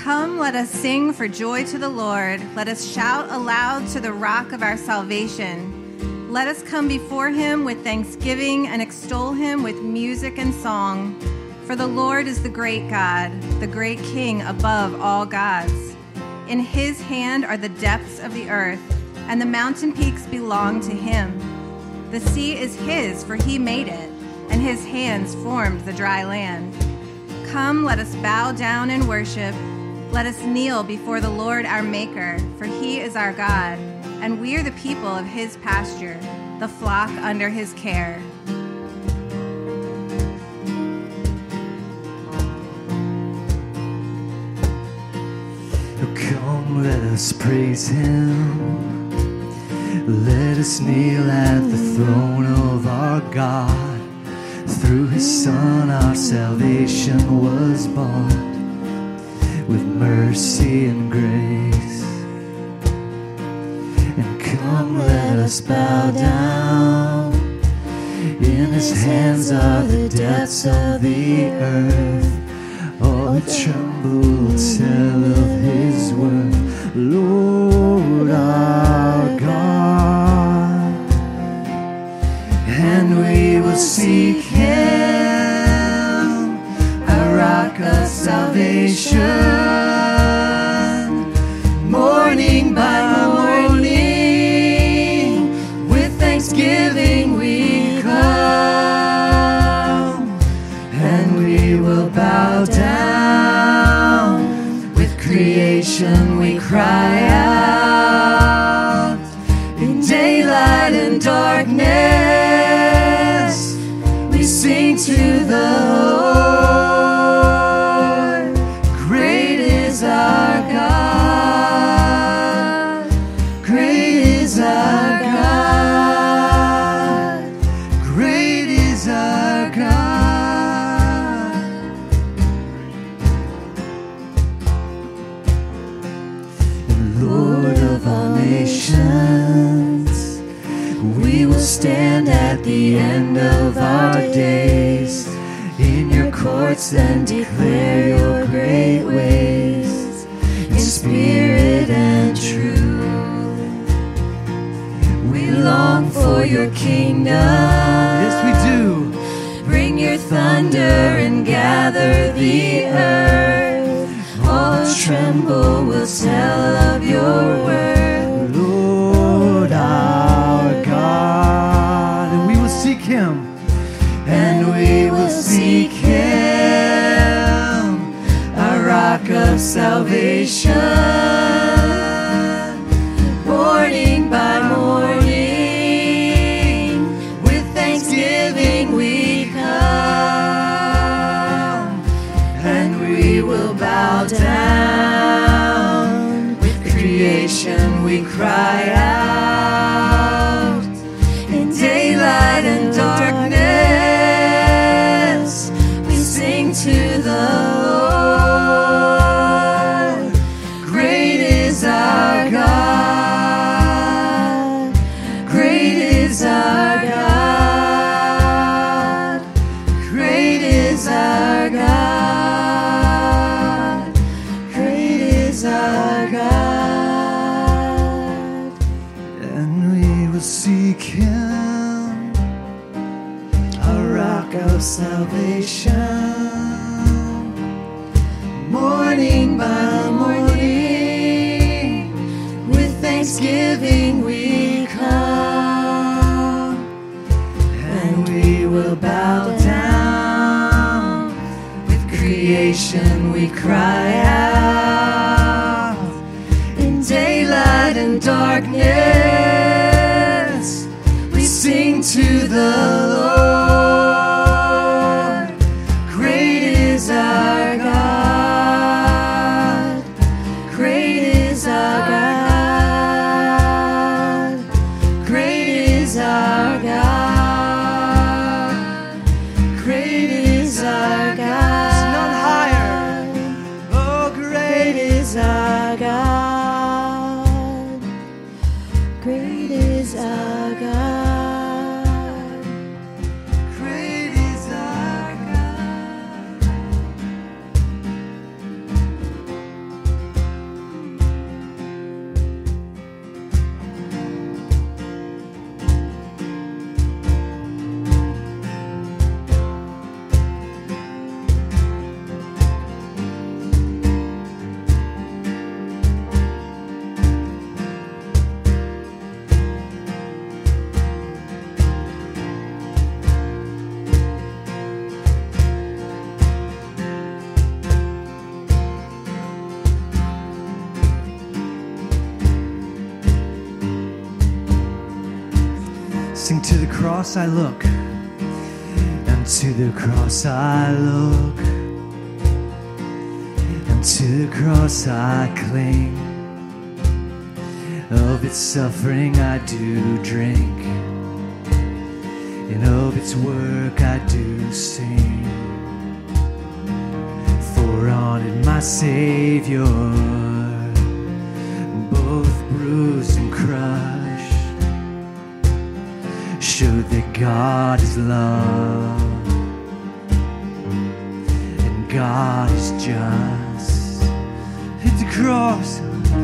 Come, let us sing for joy to the Lord. Let us shout aloud to the rock of our salvation. Let us come before him with thanksgiving and extol him with music and song. For the Lord is the great God, the great King above all gods. In his hand are the depths of the earth, and the mountain peaks belong to him. The sea is his, for he made it, and his hands formed the dry land. Come, let us bow down and worship. Let us kneel before the Lord our Maker, for he is our God, and we are the people of his pasture, the flock under his care. Come, let us praise him. Let us kneel at the throne of our God. Through his Son our salvation was bought with mercy and grace. And come, let us bow down. In his hands are the depths of the earth. All who tremble tell of his worth, Lord our God. And we will seek him, our rock of salvation. Morning by morning, with thanksgiving we come, and we will bow down. With creation we cry out. In daylight and darkness, we sing to the Lord. Great is our God. Great is our God. Great is our God. And Lord of all nations, we will stand at the end of our days in your courts and declare your great ways in spirit and truth. We long for your kingdom. Yes, we do. Bring your thunder and gather the earth. All tremble will tell of your word. Lord our God. And we will seek him. And we will seek him, our rock of salvation. Morning by morning, with thanksgiving we come, and we will bow down. With creation we cry out. In daylight and darkness, we sing to the Lord. Great is our God. Great is our God. Great is our God. Great is our God. And we will seek him, our rock of salvation. Morning by morning, with thanksgiving we come, and we will bow down. With creation we cry out. In daylight and darkness, we sing to the Lord. Great is our God. Great is our God. Great is our God. Great is our God. There's none higher. Oh, great is our God. Great is our God. cross I look, and to the cross I look, and to the cross I cling. Of its suffering I do drink, and of its work I do sing. For on it my Savior, both bruised and crushed, showed that God is love, and God is just. Hit the cross.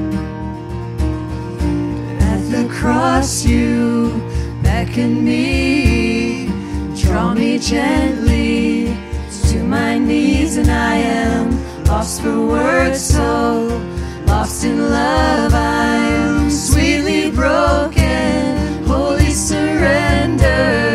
The cross you beckon me, draw me gently to my knees, and I am lost for words, so lost in love. I am sweetly broken, holy surrender.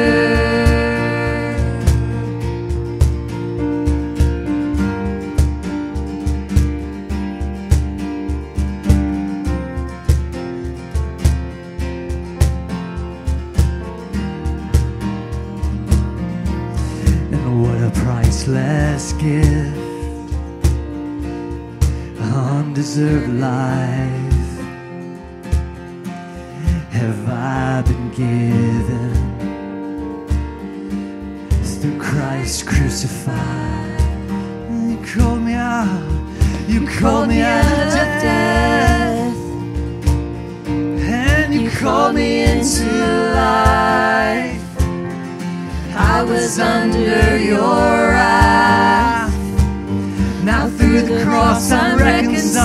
Priceless gift, undeserved life have I been given through Christ crucified. You called me out, you called me out of death, and you called me into life. I was under your wrath, now through the cross I'm reconciled.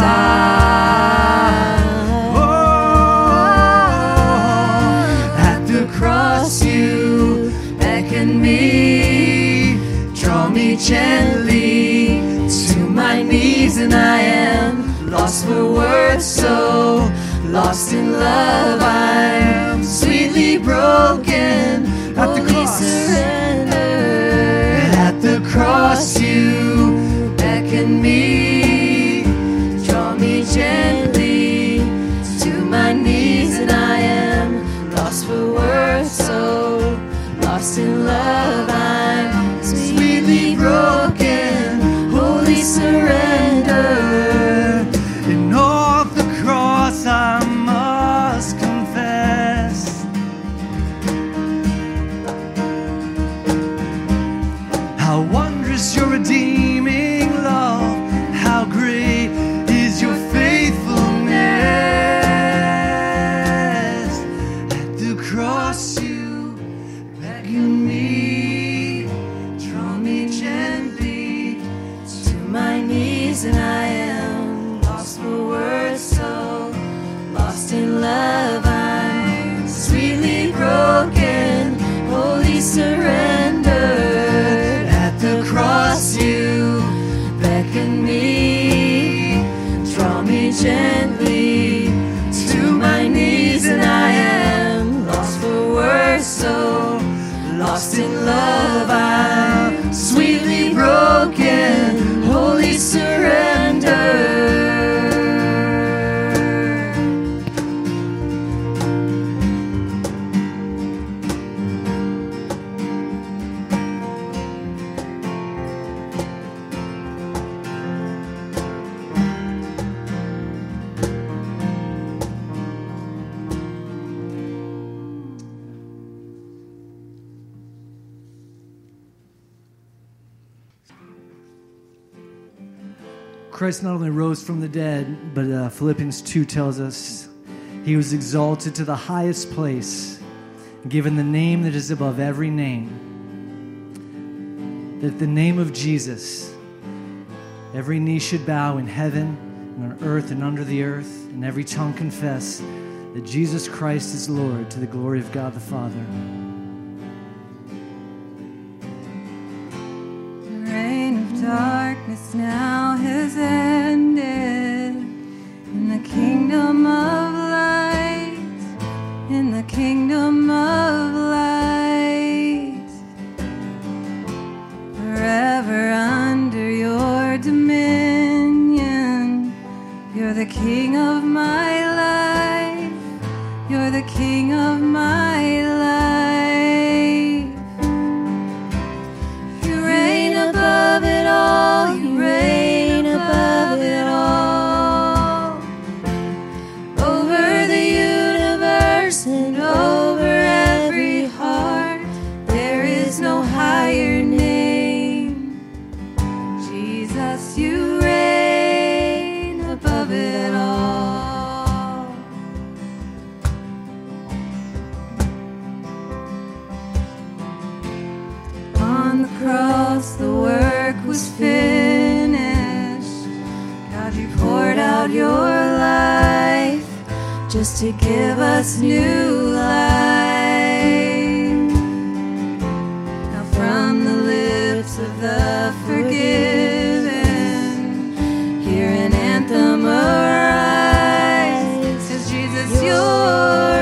Oh, at the cross you beckon me, draw me gently to my knees, and I am lost for words, so lost in love. I'm sweetly broken, at the cross. At the cross you beckon me, draw me gently to my knees, and I am lost for words, so lost in love. I'm sweetly broken, holy surrender. And off the cross I must confess, how wondrous your redeeming love, how great is your faithfulness. At the cross you beckon me, draw me gently to my knees, and I am lost for words, so lost in love. I'm sweetly broken, holy surrender. The cross you beckon me, draw me gently to my knees, and I am lost for words, so lost in love. I'm sweetly broken, holy surrender. Christ not only rose from the dead, but Philippians 2 tells us he was exalted to the highest place, given the name that is above every name, that at the name of Jesus, every knee should bow in heaven and on earth and under the earth, and every tongue confess that Jesus Christ is Lord, to the glory of God the Father. The reign of darkness now has ended, in the kingdom of light, in the kingdom of light, forever under your dominion. You're the King of my life, you're the King of my life. the cross, the work was finished. God, you poured out your life just to give us new life. Now from the lips of the forgiven, hear an anthem arise, 'cause Jesus, you're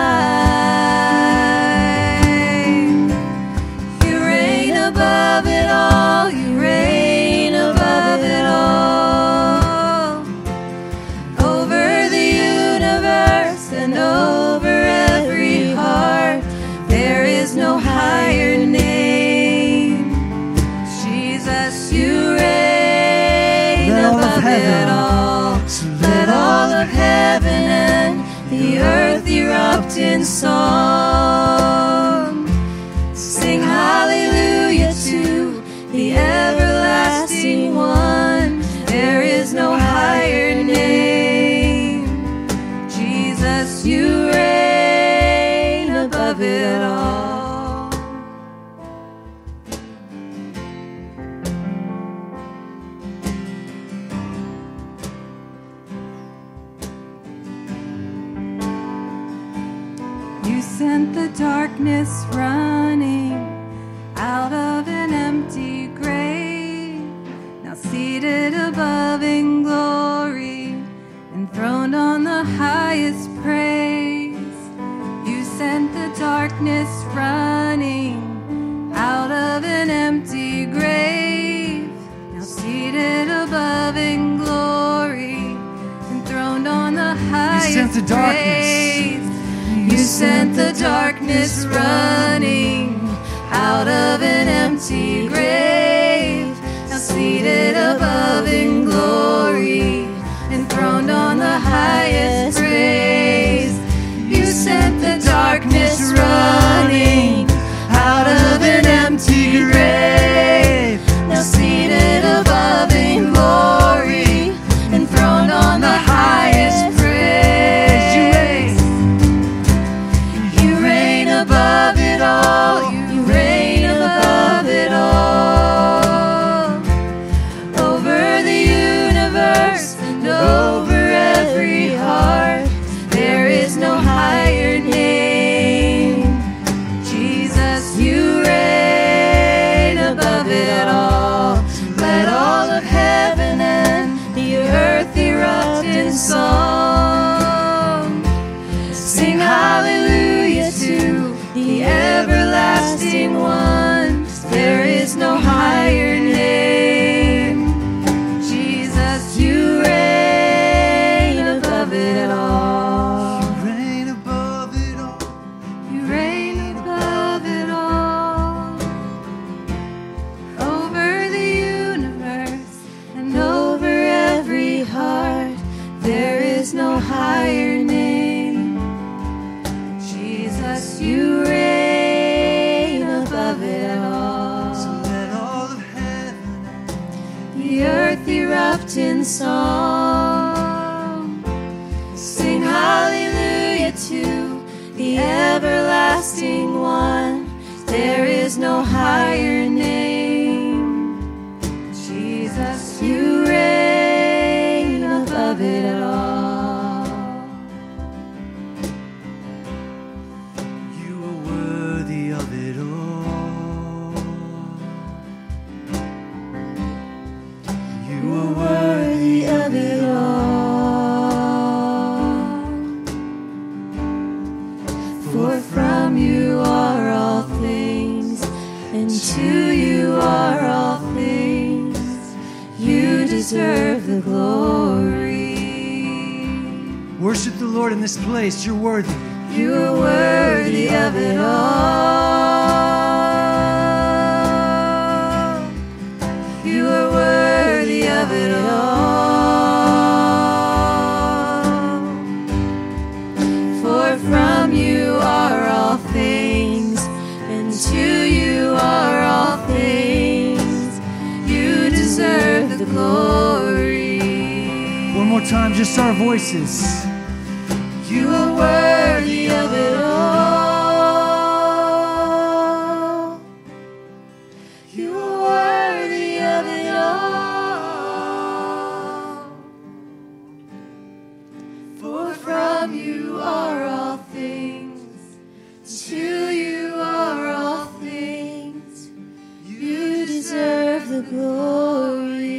alive. You reign above it all, you reign above it all, over the universe and over every heart. There is no higher name. Jesus, you reign above it all. So let all of heaven and the earth erupt in song. Sing hallelujah to the everlasting one. There is no higher name. Jesus, you reign above it all. You sent the darkness running out of an empty grave, now seated above in glory, enthroned on the highest praise. You sent the darkness running out of an empty grave, now seated above in glory, enthroned on the highest praise. You sent the darkness. You sent the darkness running out of an empty grave, now seated above in glory, enthroned on the highest praise. You sent the darkness running out of an empty grave, now seated above in glory, enthroned on the highest praise. You reign above it all, you reign above it all, over the universe and over every heart. There is no higher name. Jesus, you reign above it all. Let all of heaven and the earth erupt in song. Sing hallelujah to the everlasting one. There is no higher name. Jesus, you reign above it all. You reign above it all. You reign above it all, over the universe and over every heart. There is no higher name. Jesus, you reign above it all. So let all of heaven and The earth erupt in song. Sing hallelujah to the everlasting one. There is no higher name. Jesus, you reign above it all. you are worthy of it all. You are worthy of it all. For from you are all things, and to you are all things. You deserve the glory. Worship the Lord in this place. You're worthy. You are worthy of it all. You are worthy of it all. For from you are all things, and to you are all things. You deserve the glory. One more time, just our voices. You are worthy of it all. You the glory.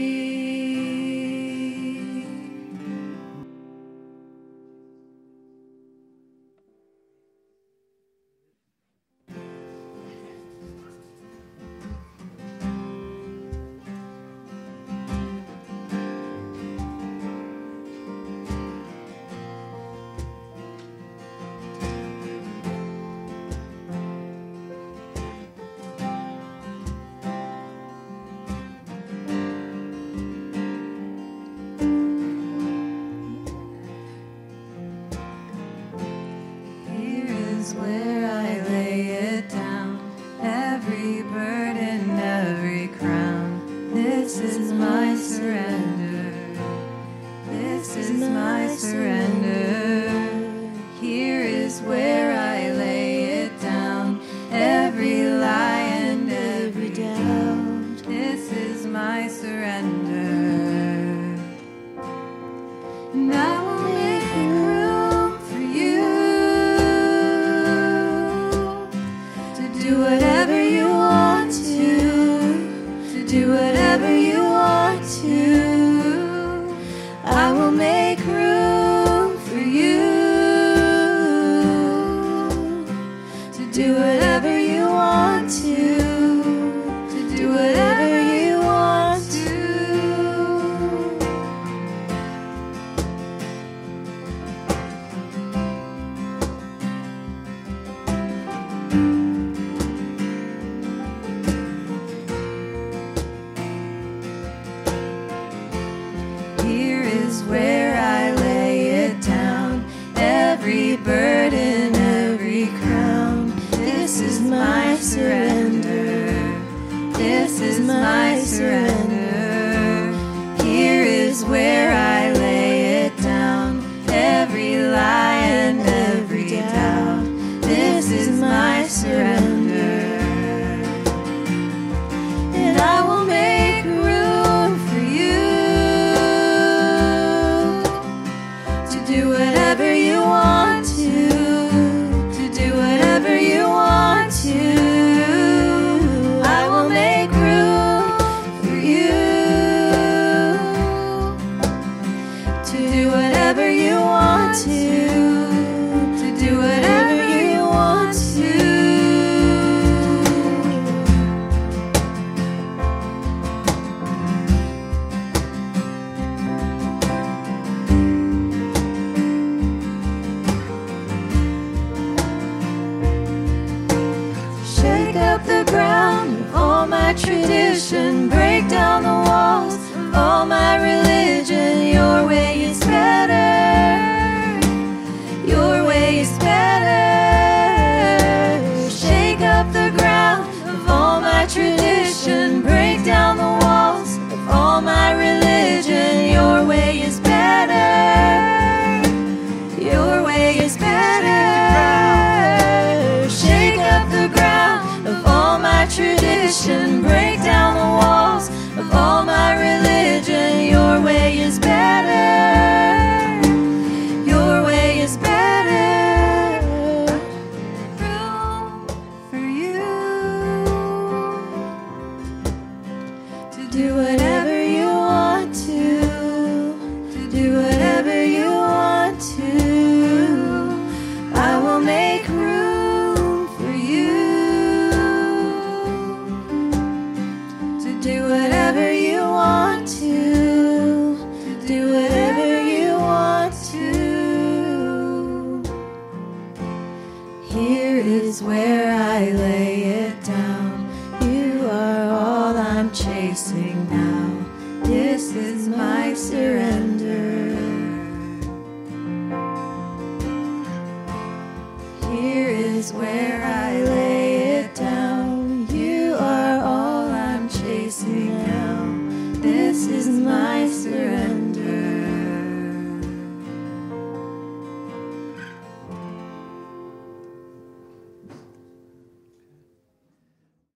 Break down the walls of all my religion. Your way is better. Your way is better. Room for you to do whatever you want to do whatever you want to. I will make room for you. Do whatever you want to do whatever you want to. Here is where I lay it down. You are all I'm chasing now. This is my surrender. Here is where I lay it down. You are all I'm chasing now. This is my surrender.